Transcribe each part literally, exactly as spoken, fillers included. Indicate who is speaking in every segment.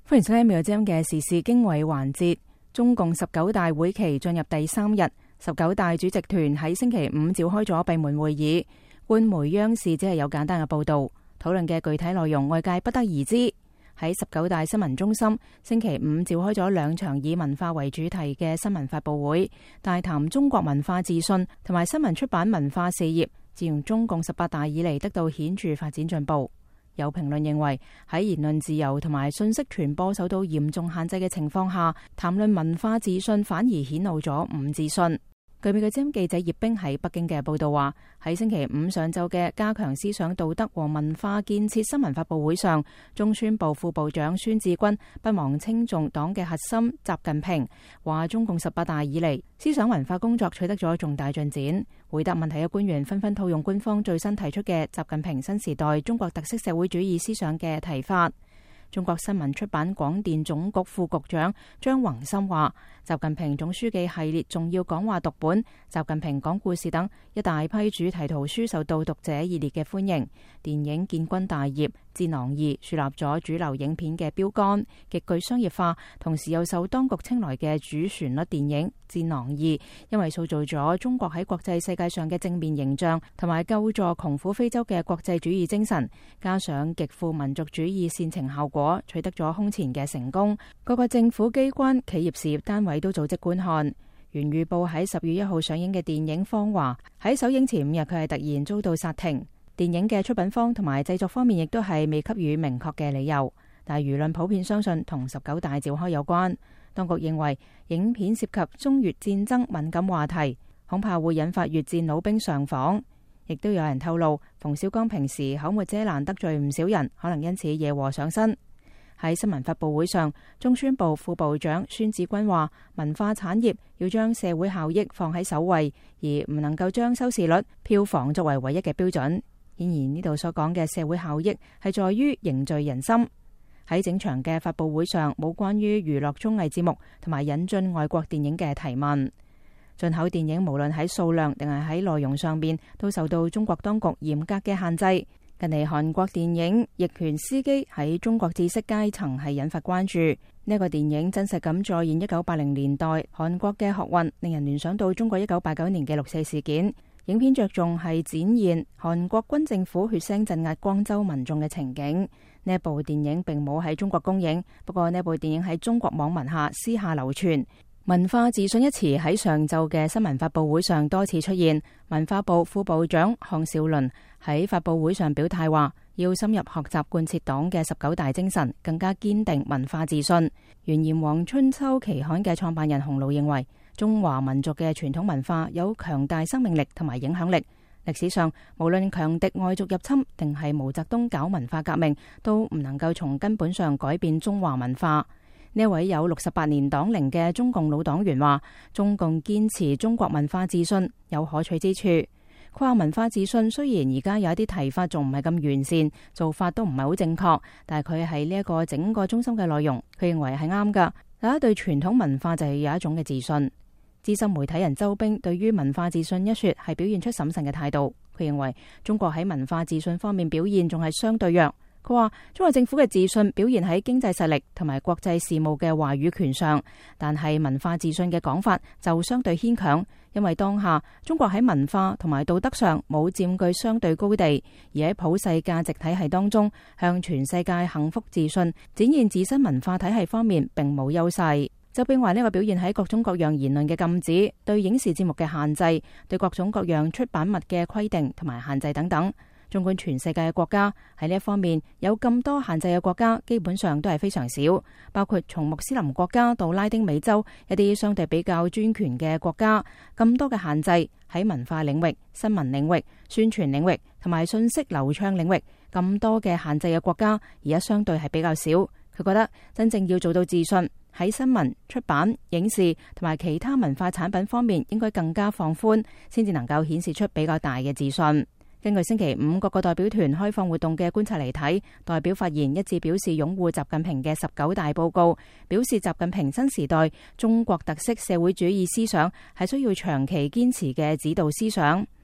Speaker 1: 歡迎收聽《美國之音》嘅時事經緯環節。中共十九大會期進入第三日，十九大主席團喺星期五召開咗閉門會議。官媒央視只係有簡單嘅報道，討論嘅具體內容外界不得而知。喺十九大新聞中心，星期五召開咗兩場以文化為主題嘅新聞發佈會，大談中國文化自信同埋新聞出版文化事業，自從中共十八大以嚟得到顯著發展進步。有評論認為，喺言論自由同埋信息傳播受到嚴重限制嘅情況下，談論文化自信反而顯露咗唔自信。據美國之音記者葉冰喺北京嘅報道話，喺星期五上晝嘅加強思想道德和文化建設新聞發佈會上，中宣部副部長孫志軍不忘稱頌黨嘅核心習近平，話中共十八大以嚟思想文化工作取得咗重大進展。回答問題嘅官員紛紛套用官方最新提出嘅習近平新時代中國特色社會主義思想嘅提法。中國新聞出版廣電總局副局長張宏森話，習近平總書記系列重要講話讀本、習近平講故事等一大批主題圖書受到讀者熱烈嘅歡迎。電影建軍大業《戰狼二》樹立咗主流影片嘅標杆，極具商業化，同時又受當局青睞嘅主旋律電影《戰狼二》，因為塑造咗中國喺國際世界上嘅正面形象，同埋救助窮苦非洲嘅國際主義精神，加上極富民族主義煽情效果，取得咗空前嘅成功。各個政府機關、企業事業單位都組織觀看。原預報喺十月一號上映嘅電影《芳華》喺首映前五日，佢係突然遭到剎停。電影嘅出品方同埋製作方面亦都係未給予明確嘅理由，但係輿論普遍相信同十九大召開有關。當局認為影片涉及中越戰爭敏感話題，恐怕會引發越戰老兵上訪。亦都有人透露，馮小剛平時口沒遮攔得罪唔少人，可能因此惹禍上身。喺新聞發佈會上，中宣部副部長孫志軍話，文化產業要將社會效益放喺首位，而唔能夠將收視率、票房作為唯一嘅標準。顯然呢度所講嘅社會效益係在於凝聚人心。喺整場嘅發佈會上，冇關於娛樂綜藝節目同埋引進外國電影嘅提問。進口電影無論喺數量定係喺內容上面，都受到中國當局嚴格嘅限制。近嚟韓國電影《逆權司機》喺中國知識階層係引發關注。呢一個電影真實咁再現一九八零年代韓國嘅學運，令人聯想到中國一九八九年嘅六四事件。影片着重係展現韓國軍政府血腥鎮壓光州民眾嘅情景。呢一部電影並冇喺中國公映，不過呢部電影喺中國網民下私下流傳。文化自信一詞喺上晝嘅新聞發佈會上多次出現。文化部副部長項少麟喺發佈會上表態話，要深入學習貫徹黨嘅十九大精神，更加堅定文化自信。原炎黃春秋期刊嘅創辦人洪爐認為，中華民族嘅傳統文化有強大生命力同埋影響力。歷史上，無論強敵外族入侵定係毛澤東搞文化革命，都唔能夠從根本上改變中華文化。呢位有六十八年黨齡嘅中共老黨員話，中共堅持中國文化自信有可取之處。佢話文化自信雖然而家有一啲提法仲唔係咁完善，做法都唔係好正確，但係佢係呢一個整個中心嘅內容，佢認為係啱噶。大家對傳統文化就係有一種嘅自信。資深媒體人周冰對於文化自信一說係表現出審慎嘅態度。佢認為中國喺文化自信方面表現仲係相對弱。佢話中國政府嘅自信表現喺經濟實力同埋國際事務嘅話語權上，但係文化自信嘅講法就相對牽強，因為當下中國喺文化同埋道德上冇佔據相對高地，而喺普世價值體系當中向全世界幸福自信展現自身文化體系方面並冇優勢。周冰話呢個表現喺各種各樣言論嘅禁止、對影視節目嘅限制、對各種各樣出版物嘅規定同埋限制等等。縱觀全世界嘅國家，喺呢一方面有咁多限制嘅國家，基本上都係非常少，包括從穆斯林國家到拉丁美洲一啲相對比較專權嘅國家，咁多嘅限制喺文化領域、新聞領域、宣傳領域同埋信息流暢領域，咁多嘅限制嘅國家，而家相對係比較少。佢覺得真正要做到自信，喺新聞、出版、影視同埋其他文化產品方面，應該更加放寬，先至能夠顯示出比較大嘅自信。根據星期五各個代表團開放活動嘅觀察嚟睇，代表發言一致表示擁護習近平嘅十九大報告，表示習近平新時代中國特色社會主義思想係需要長期堅持嘅指導思想。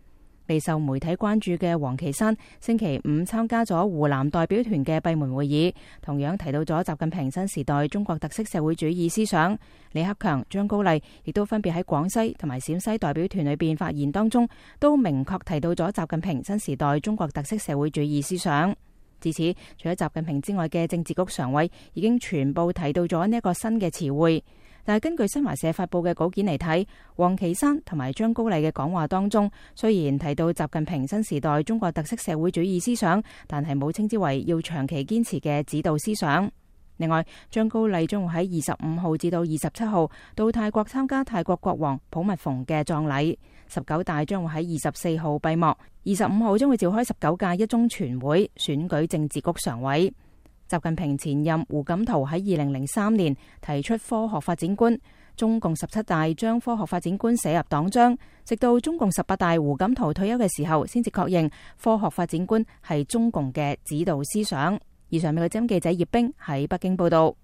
Speaker 1: 備受媒體關注嘅王岐山星期五參加咗湖南代表團嘅閉門會議，同樣提到咗習近平新時代中國特色社會主義思想。李克強、張高麗亦都分別喺廣西同埋陝西代表團裏邊發言當中，都明確提到咗習近平新時代中國特色社會主義思想。自此，除咗習近平之外嘅政治局常委已經全部提到咗呢一個新嘅詞彙。但係根據新華社發布嘅稿件嚟睇，王岐山同埋張高麗嘅講話當中，雖然提到習近平新時代中國特色社會主義思想，但係冇稱之為要長期堅持嘅指導思想。另外，張高麗將會喺二十五號至到二十七號到泰國參加泰國國王普密蓬嘅葬禮。十九大將會喺二十四號閉幕，二十五號將會召開十九屆一中全會，選舉政治局常委。習近平前任胡錦濤喺二零零三年提出科學發展觀，中共十七大將科學發展觀寫入黨章，直到中共十八大胡錦濤退休嘅時候，先至確認科學發展觀係中共嘅指導思想。以上美國之音記者葉冰喺北京報道。